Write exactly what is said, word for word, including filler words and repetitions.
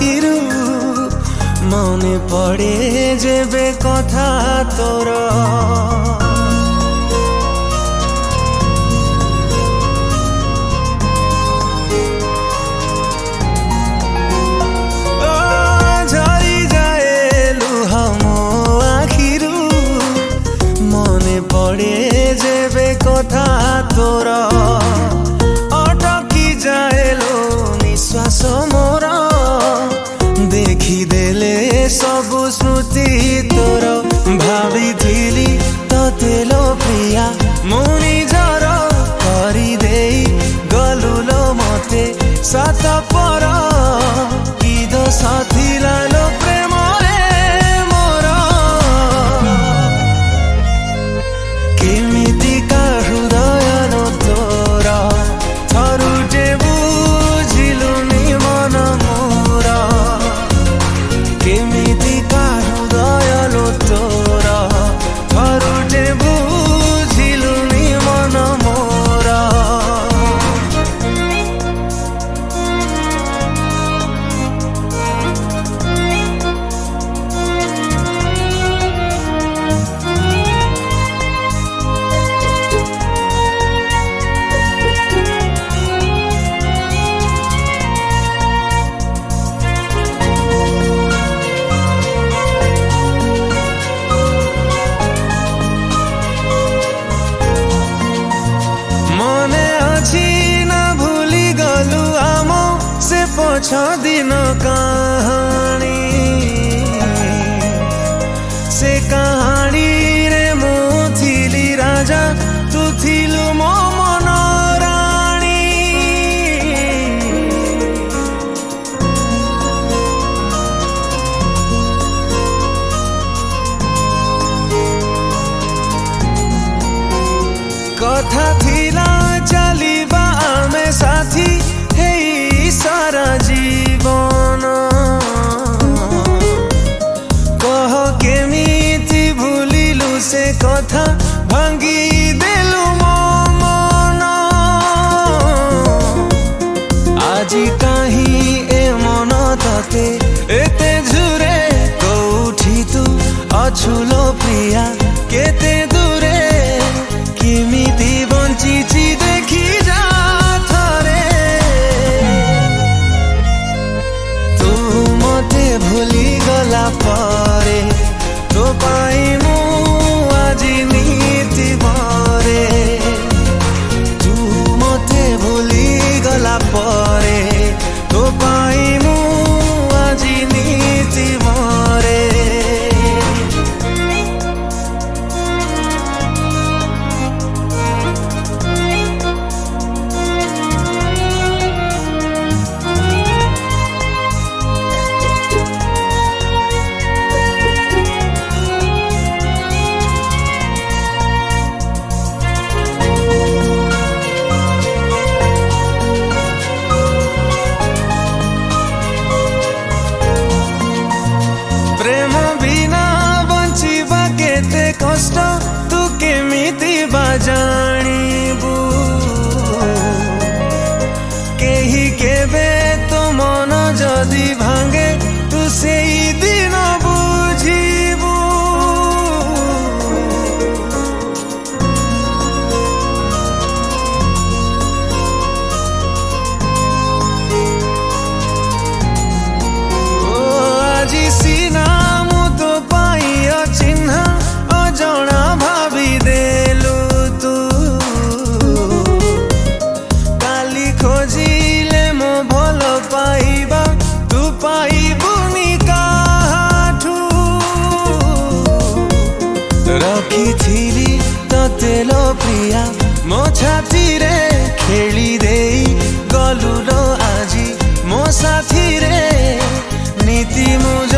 आखिरू मने पड़े जेबे कथा तोर झरी जाए लुह मो आखिरू मने पड़े जेबे कथा तोर अटकी जाए लो निश्वास मोर देखी देले सबु स्मृति तोर भावी थिली तते लो प्रिया मु निजर करी देई गलु लो मते सात पर कि दोष थिला लो प्रेम रे मोर केमिति का हृदय लो तोर थरुटे बुझिलुनी मन मोर केमिति का हृदय लो तोर थरुटे बुझिलुनी मन मोर पछ दिन कहानी से कहानी रे मु थिली राजा तू थिलु मो मन राणी कथा थिला चलिबा आमे साथी सारा जीवन कह केमिति भूलिलु से कथा भांगी देलु मो मन आजी काहीं ए मन तते एते झुरे कोठी तू अछुलो प्रिया केते दूरे केमिति बंचिची देखी जा भूली गला परे तो पाई मु आजी नीति मरे तू मते भूली गला परे तो पाई मु आजी नीति मरे प्रेम बिना बंचिबा केते कष्ट तू केमिति बाजाणीबू केही केबे तो मन जदि भांगे तू सेई दिन बुझीबू ओ आजी सीना चिन्ह अजणा भावी देलु तू काली खोजिले मो भल पाइबा तू पाइबुनी काठू रखिथिली तते लो प्रिया मो छाती रे खेली देई गलु लो आजी मो साथी रे नीति मु